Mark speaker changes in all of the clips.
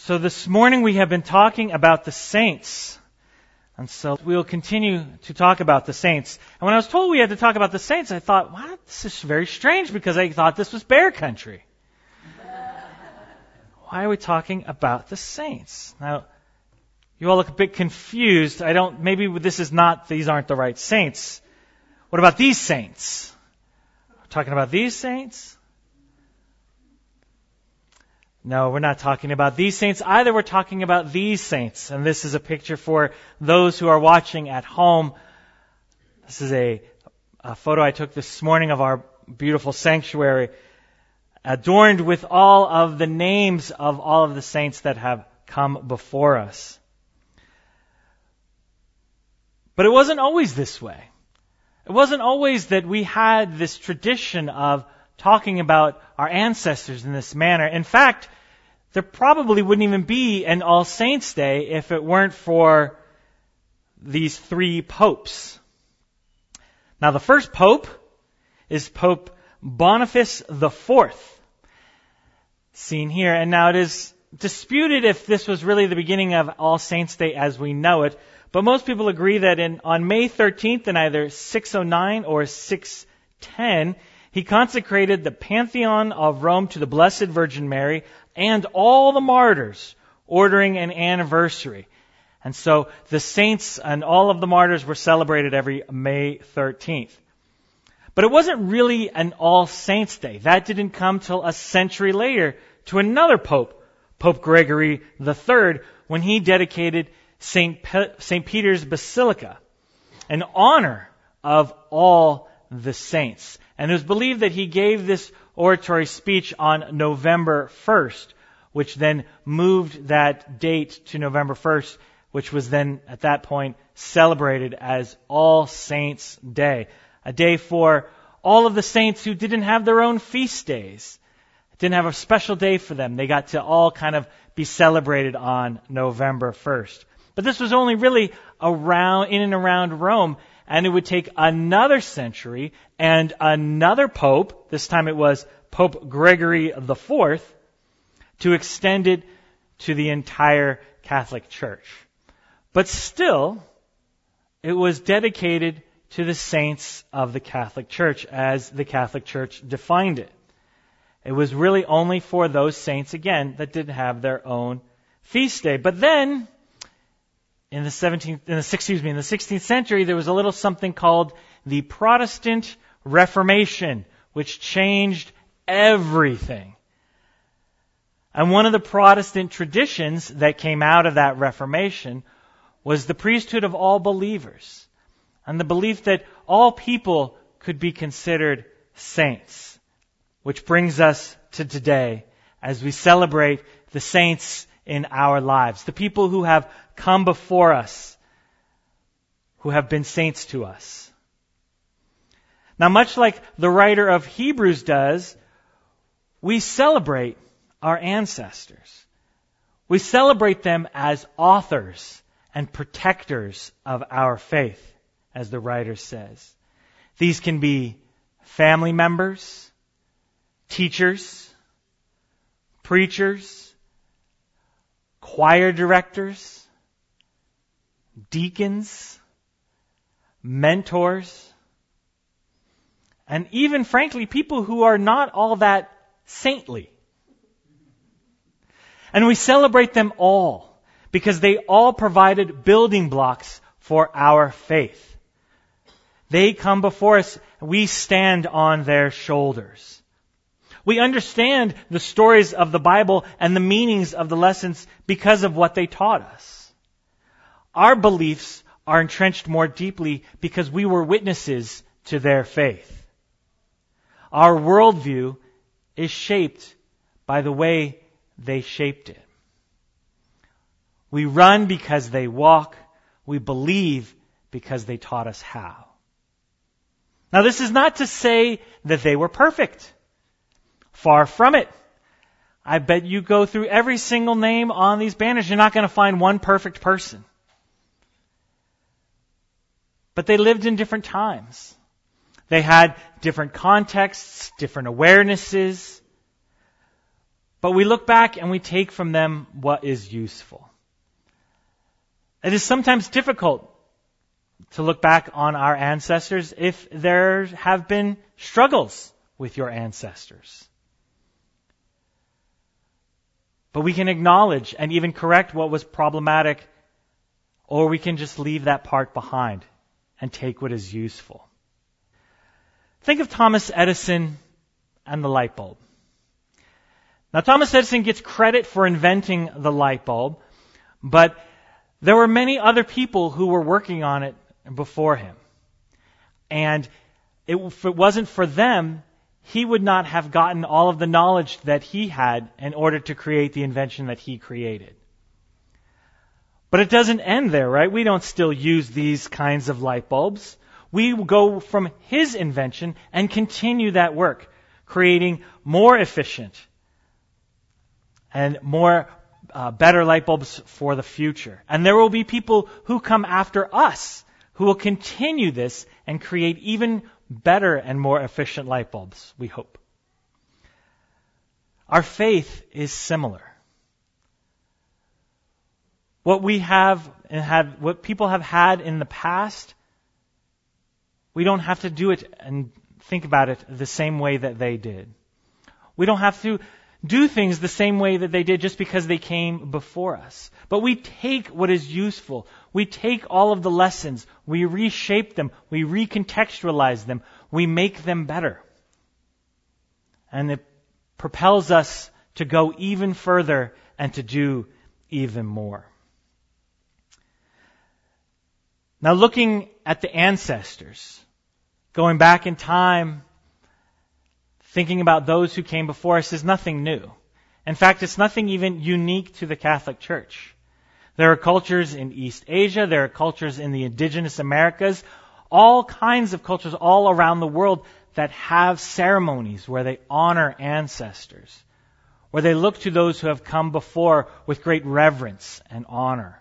Speaker 1: So this morning we have been talking about the saints. And so we'll continue to talk about the saints. And when I was told we had to talk about the saints, I thought, wow, this is very strange because I thought this was bear country. Why are we talking about the saints? Now, you all look a bit confused. Maybe these aren't the right saints. What about these saints? We're talking about these saints? No, we're not talking about these saints either. We're talking about these saints. And this is a picture for those who are watching at home. This is a photo I took this morning of our beautiful sanctuary, adorned with all of the names of all of the saints that have come before us. But it wasn't always this way. It wasn't always that we had this tradition of talking about our ancestors in this manner. In fact, there probably wouldn't even be an All Saints' Day if it weren't for these three popes. Now, the first pope is Pope Boniface IV, seen here. And now it is disputed if this was really the beginning of All Saints' Day as we know it. But most people agree that on May 13th in either 609 or 610, he consecrated the Pantheon of Rome to the Blessed Virgin Mary and all the martyrs, ordering an anniversary. And so the saints and all of the martyrs were celebrated every May 13th. But it wasn't really an All Saints' Day. That didn't come till a century later to another pope, Pope Gregory III, when he dedicated St. Peter's Basilica in honor of all the saints. And it was believed that he gave this oratory speech on November 1st, which then moved that date to November 1st, which was then at that point celebrated as All Saints' Day, a day for all of the saints who didn't have their own feast days, didn't have a special day for them. They got to all kind of be celebrated on November 1st. But this was only really in and around Rome, and it would take another century and another pope, this time it was Pope Gregory IV, to extend it to the entire Catholic Church. But still, it was dedicated to the saints of the Catholic Church as the Catholic Church defined it. It was really only for those saints, again, that didn't have their own feast day. But then, in the 16th century, there was a little something called the Protestant Reformation, which changed everything. And one of the Protestant traditions that came out of that Reformation was the priesthood of all believers, and the belief that all people could be considered saints, which brings us to today as we celebrate the saints in our lives, the people who have come before us, who have been saints to us. Now, much like the writer of Hebrews does, we celebrate our ancestors. We celebrate them as authors and protectors of our faith, as the writer says. These can be family members, teachers, preachers, choir directors, deacons, mentors, and even, frankly, people who are not all that saintly. And we celebrate them all because they all provided building blocks for our faith. They come before us, we stand on their shoulders. We understand the stories of the Bible and the meanings of the lessons because of what they taught us. Our beliefs are entrenched more deeply because we were witnesses to their faith. Our worldview is shaped by the way they shaped it. We run because they walk. We believe because they taught us how. Now, this is not to say that they were perfect. Far from it. I bet you go through every single name on these banners, you're not going to find one perfect person. But they lived in different times. They had different contexts, different awarenesses. But we look back and we take from them what is useful. It is sometimes difficult to look back on our ancestors if there have been struggles with your ancestors. But we can acknowledge and even correct what was problematic, or we can just leave that part behind and take what is useful. Think of Thomas Edison and the light bulb. Now, Thomas Edison gets credit for inventing the light bulb, but there were many other people who were working on it before him. And if it wasn't for them, he would not have gotten all of the knowledge that he had in order to create the invention that he created. But it doesn't end there, right? We don't still use these kinds of light bulbs. We go from his invention and continue that work, creating more efficient and more better light bulbs for the future. And there will be people who come after us who will continue this and create even better and more efficient light bulbs, we hope. Our faith is similar. What we have and what people have had in the past, we don't have to do it and think about it the same way that they did. We don't have to do things the same way that they did just because they came before us. But we take what is useful. We take all of the lessons. We reshape them. We recontextualize them. We make them better. And it propels us to go even further and to do even more. Now, looking at the ancestors, going back in time, thinking about those who came before us is nothing new. In fact, it's nothing even unique to the Catholic Church. There are cultures in East Asia, there are cultures in the indigenous Americas, all kinds of cultures all around the world that have ceremonies where they honor ancestors, where they look to those who have come before with great reverence and honor.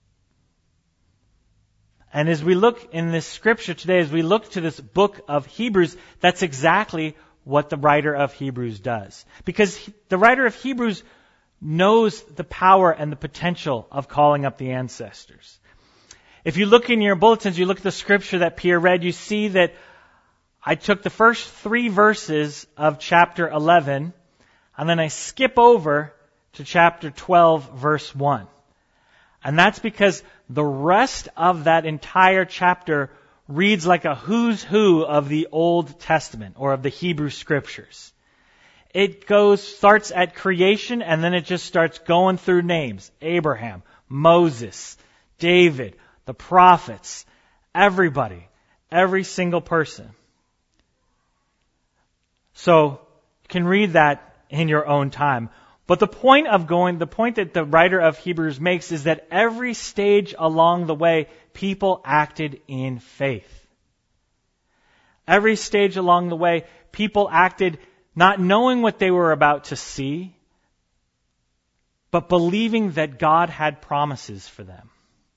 Speaker 1: And as we look in this scripture today, as we look to this book of Hebrews, that's exactly what the writer of Hebrews does. Because the writer of Hebrews knows the power and the potential of calling up the ancestors. If you look in your bulletins, you look at the scripture that Pierre read, you see that I took the first 3 verses of chapter 11, and then I skip over to chapter 12, verse 1. And that's because the rest of that entire chapter reads like a who's who of the Old Testament or of the Hebrew Scriptures. It starts at creation and then it just starts going through names. Abraham, Moses, David, the prophets, everybody, every single person. So you can read that in your own time. But the point that the writer of Hebrews makes is that every stage along the way, people acted in faith. Every stage along the way, people acted not knowing what they were about to see, but believing that God had promises for them.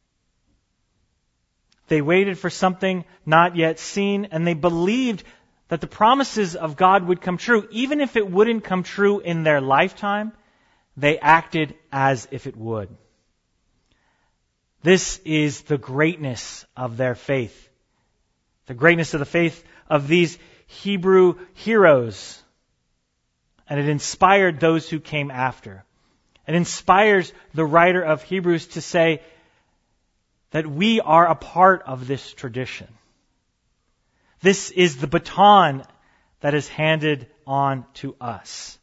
Speaker 1: They waited for something not yet seen, and they believed that the promises of God would come true. Even if it wouldn't come true in their lifetime, they acted as if it would. This is the greatness of their faith. The greatness of the faith of these Hebrew heroes. And it inspired those who came after. It inspires the writer of Hebrews to say that we are a part of this tradition. This is the baton that is handed on to us.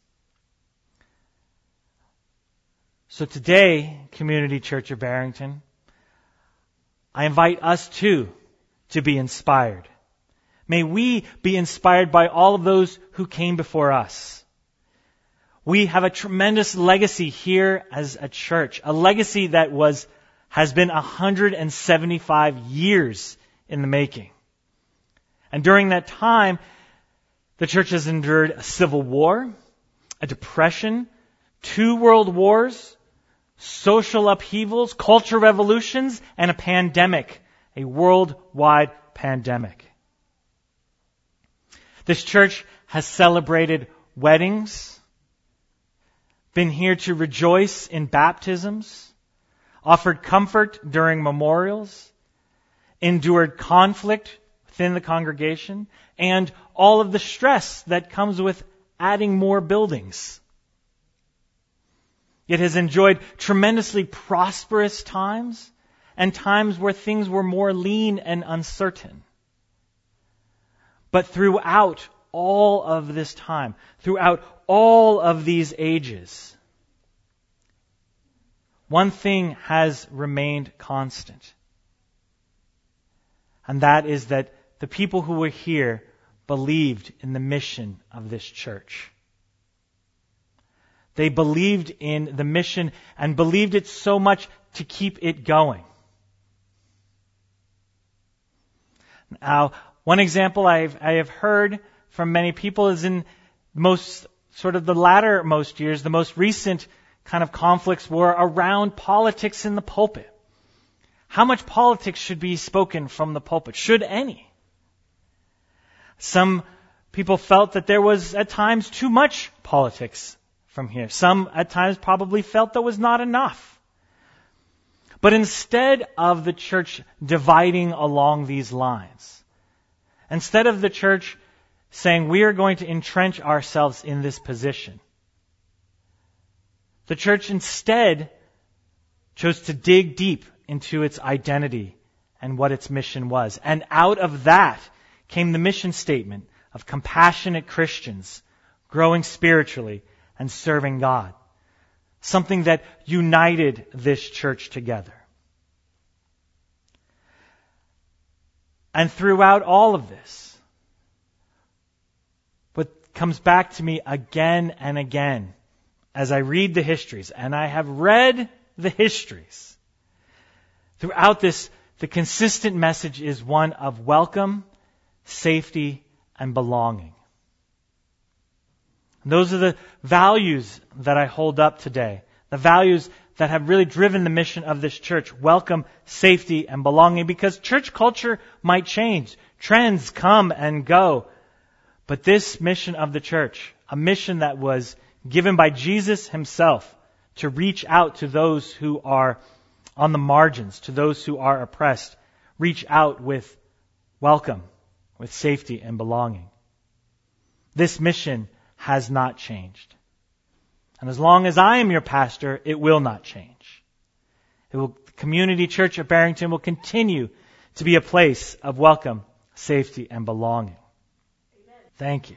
Speaker 1: So today, Community Church of Barrington, I invite us too to be inspired. May we be inspired by all of those who came before us. We have a tremendous legacy here as a church, a legacy that has been 175 years in the making. And during that time, the church has endured a civil war, a depression, 2 world wars, social upheavals, culture revolutions, and a pandemic, a worldwide pandemic. This church has celebrated weddings, been here to rejoice in baptisms, offered comfort during memorials, endured conflict within the congregation, and all of the stress that comes with adding more buildings. It has enjoyed tremendously prosperous times and times where things were more lean and uncertain. But throughout all of this time, throughout all of these ages, one thing has remained constant. And that is that the people who were here believed in the mission of this church. They believed in the mission and believed it so much to keep it going. Now, one example I have heard from many people is in most sort of the latter most years, the most recent kind of conflicts were around politics in the pulpit. How much politics should be spoken from the pulpit? Should any? Some people felt that there was at times too much politics from here. Some at times probably felt there was not enough. But instead of the church dividing along these lines, instead of the church saying we are going to entrench ourselves in this position, the church instead chose to dig deep into its identity and what its mission was. And out of that came the mission statement of compassionate Christians growing spiritually and serving God. Something that united this church together. And throughout all of this, what comes back to me again and again as I read the histories, and I have read the histories, throughout this, the consistent message is one of welcome, safety, and belonging. And those are the values that I hold up today. The values that have really driven the mission of this church. Welcome, safety, and belonging. Because church culture might change. Trends come and go. But this mission of the church, a mission that was given by Jesus himself to reach out to those who are on the margins, to those who are oppressed, reach out with welcome, with safety and belonging. This mission has not changed. And as long as I am your pastor, it will not change. Community Church of Barrington will continue to be a place of welcome, safety, and belonging. Amen. Thank you.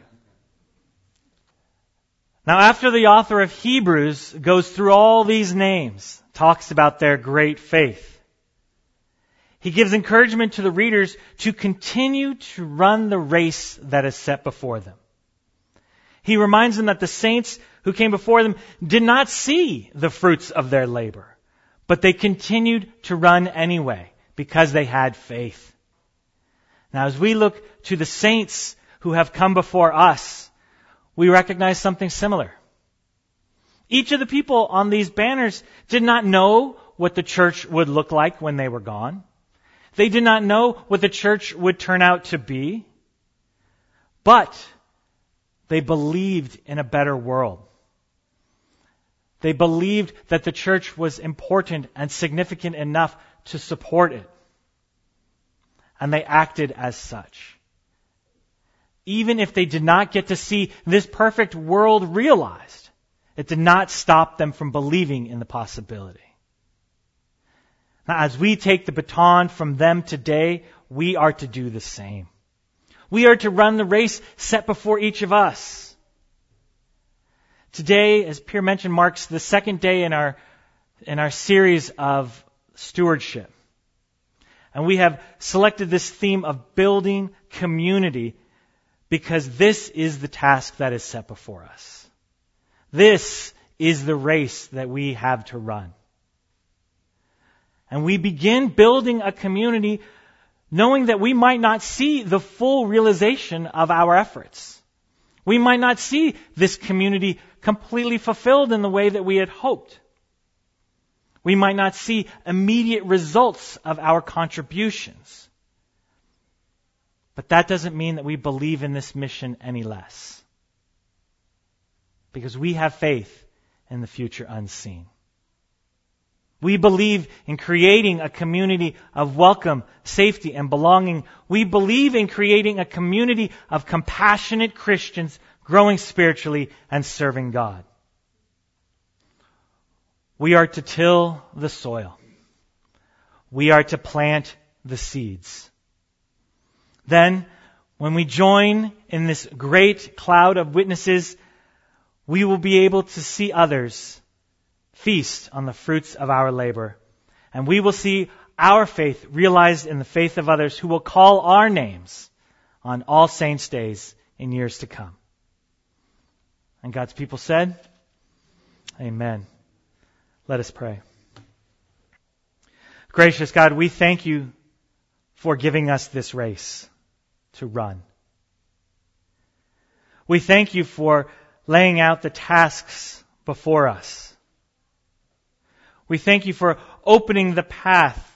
Speaker 1: Now, after the author of Hebrews goes through all these names, talks about their great faith, he gives encouragement to the readers to continue to run the race that is set before them. He reminds them that the saints who came before them did not see the fruits of their labor, but they continued to run anyway because they had faith. Now, as we look to the saints who have come before us, we recognize something similar. Each of the people on these banners did not know what the church would look like when they were gone. They did not know what the church would turn out to be. But they believed in a better world. They believed that the church was important and significant enough to support it. And they acted as such. Even if they did not get to see this perfect world realized, it did not stop them from believing in the possibility. Now, as we take the baton from them today, we are to do the same. We are to run the race set before each of us. Today, as Pierre mentioned, marks the second day in our series of stewardship. And we have selected this theme of building community because this is the task that is set before us. This is the race that we have to run. And we begin building a community knowing that we might not see the full realization of our efforts. We might not see this community completely fulfilled in the way that we had hoped. We might not see immediate results of our contributions. But that doesn't mean that we believe in this mission any less. Because we have faith and the future unseen. We believe in creating a community of welcome, safety, and belonging. We believe in creating a community of compassionate Christians growing spiritually and serving God. We are to till the soil. We are to plant the seeds. Then, when we join in this great cloud of witnesses, we will be able to see others feast on the fruits of our labor. And we will see our faith realized in the faith of others who will call our names on All Saints' days in years to come. And God's people said, Amen. Let us pray. Gracious God, we thank you for giving us this race to run. We thank you for laying out the tasks before us. We thank you for opening the path.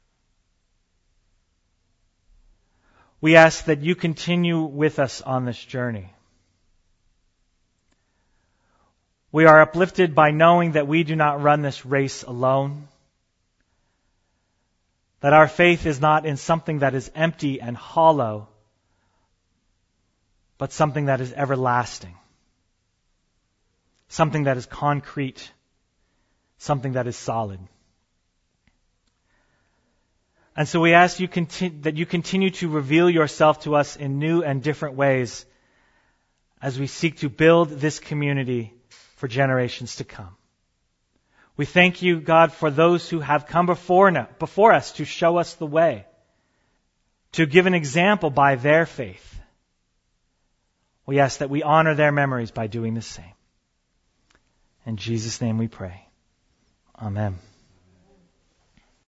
Speaker 1: We ask that you continue with us on this journey. We are uplifted by knowing that we do not run this race alone. That our faith is not in something that is empty and hollow, but something that is everlasting. Something that is concrete. Something that is solid. And so we ask you that you continue to reveal yourself to us in new and different ways as we seek to build this community for generations to come. We thank you, God, for those who have come before us to show us the way, to give an example by their faith. We ask that we honor their memories by doing the same. In Jesus' name we pray. Amen.